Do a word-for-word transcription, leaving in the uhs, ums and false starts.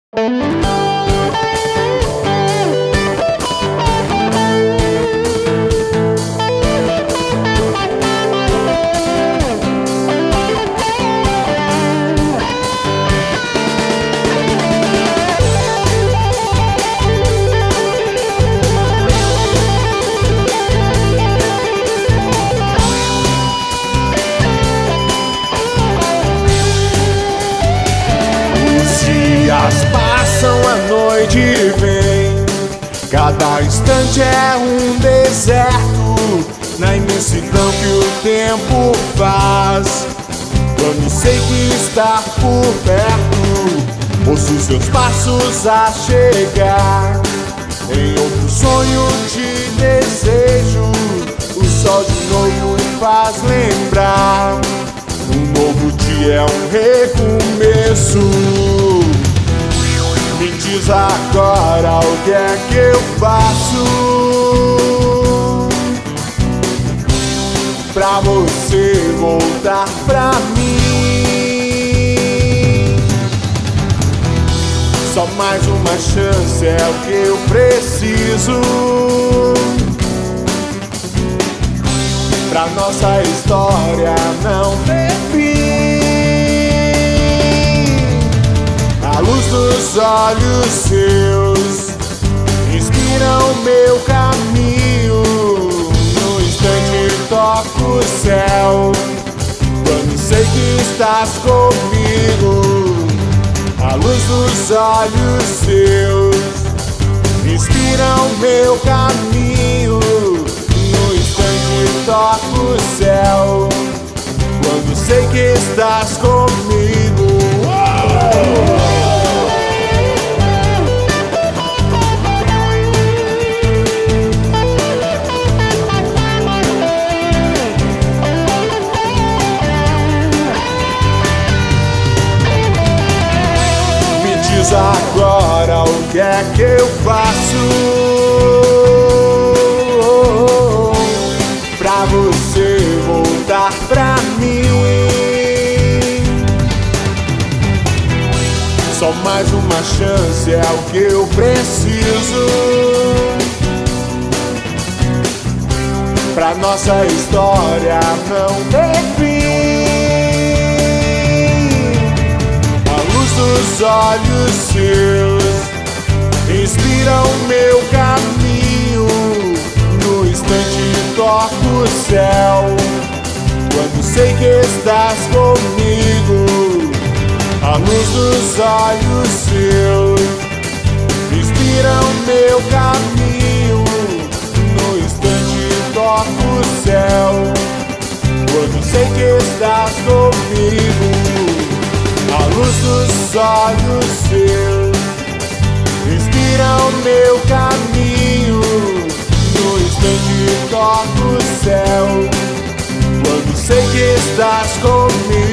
Passam, a noite vem, cada instante é um deserto, na imensidão que o tempo faz. Quando sei que está por perto, ouço seus passos a chegar. Em outro sonho te desejo, o sol de novo me faz lembrar. Um novo dia é um recomeço. Me diz agora o que é que eu faço pra você voltar pra mim. Só mais uma chance é o que eu preciso pra nossa história não ter fim. A luz dos olhos seus inspiram meu caminho. No instante toco o céu, quando sei que estás comigo. A luz dos olhos seus inspiram meu caminho. No instante toco o céu, quando sei que estás comigo. Uou! Agora o que é que eu faço pra você voltar pra mim? Só mais uma chance é o que eu preciso pra nossa história não ter fim. Os olhos seus inspiram meu caminho. No instante toco o céu, quando sei que estás comigo. A luz dos olhos seus inspiram meu caminho. No instante toco o céu, quando sei que estás comigo. A luz dos olhos seus inspiram meu caminho. No instante toco o céu, quando sei que estás comigo.